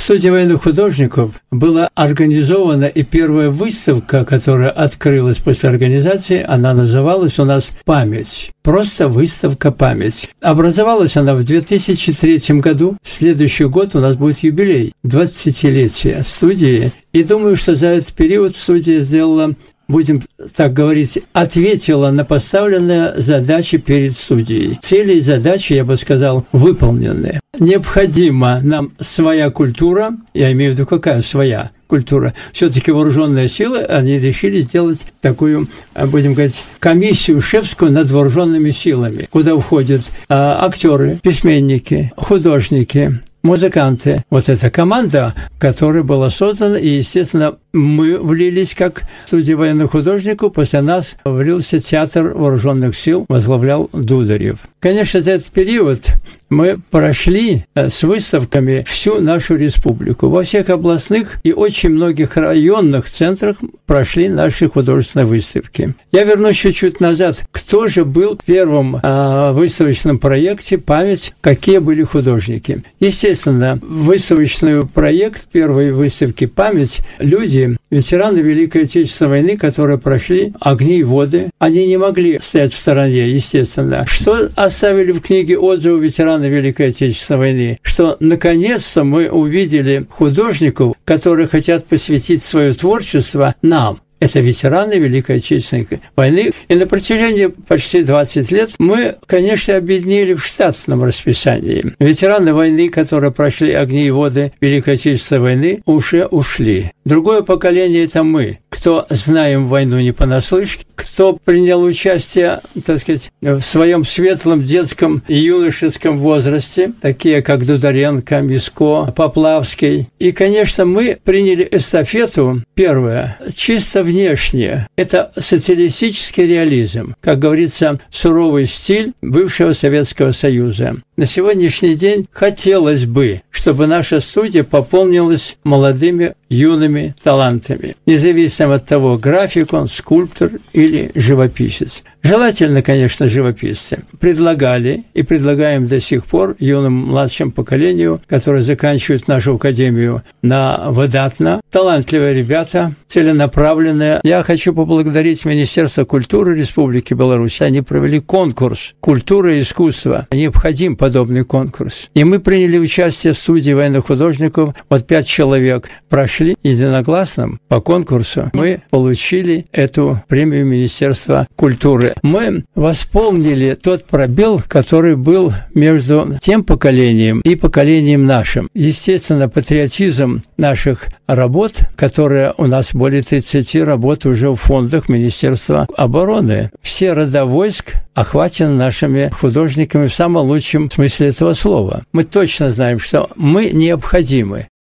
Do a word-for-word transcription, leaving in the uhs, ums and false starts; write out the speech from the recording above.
студии военных художников была организована и первая выставка, которая открылась после организации, она называлась у нас «Память». Просто выставка «Память». Образовалась она в две тысячи третьем году. Следующий год у нас будет юбилей, двадцатилетие студии. И думаю, что за этот период студия сделала, будем так говорить, ответила на поставленные задачи перед студией. Цели и задачи, я бы сказал, выполнены. Необходима нам своя культура, я имею в виду, какая своя культура. Все-таки вооруженные силы, они решили сделать такую, будем говорить, комиссию шефскую над вооруженными силами, куда входят а, актеры, письменники, художники, музыканты. Вот эта команда, которая была создана, и, естественно, мы влились как студия военных художников, после нас влился театр вооруженных сил, возглавлял Дударев. Конечно, за этот период мы прошли с выставками всю нашу республику. Во всех областных и очень многих районных центрах прошли наши художественные выставки. Я вернусь чуть-чуть назад. Кто же был в первом э, выставочном проекте «Память», какие были художники? Естественно, выставочный проект первой выставки «Память» люди, ветераны Великой Отечественной войны, которые прошли огни и воды, они не могли стоять в стороне, естественно. Что оставили в книге отзывы ветераны Великой Отечественной войны? Что наконец-то мы увидели художников, которые хотят посвятить свое творчество нам. Это ветераны Великой Отечественной войны. И на протяжении почти двадцати лет мы, конечно, объединили в штатном расписании. Ветераны войны, которые прошли огни и воды Великой Отечественной войны, уже ушли. Другое поколение – это мы, кто знаем войну не понаслышке, кто принял участие, так сказать, в своем светлом детском и юношеском возрасте, такие как Дударенко, Миско, Поплавский. И, конечно, мы приняли эстафету, первое, чисто внешне. Это социалистический реализм, как говорится, суровый стиль бывшего Советского Союза. На сегодняшний день хотелось бы, чтобы наша студия пополнилась молодыми, юными талантами, независимо от того, график он, скульптор или живописец. Желательно, конечно, живописцы. Предлагали и предлагаем до сих пор юным младшему поколению, которые заканчивают нашу академию на выдатно. Талантливые ребята, целенаправленные. Я хочу поблагодарить Министерство культуры Республики Беларусь. Они провели конкурс «Культура и искусство». Необходим подобный конкурс. И мы приняли участие в студии военных художников. Вот пять человек прошли единогласно по конкурсу. Мы получили эту премию Министерства культуры. Мы восполнили тот пробел, который был между тем поколением и поколением нашим. Естественно, патриотизм наших работ, которые у нас более тридцати работ уже в фондах Министерства обороны. Все рода войск охвачены нашими художниками в самом лучшем смысле этого слова. Мы точно знаем, что мы необходимы.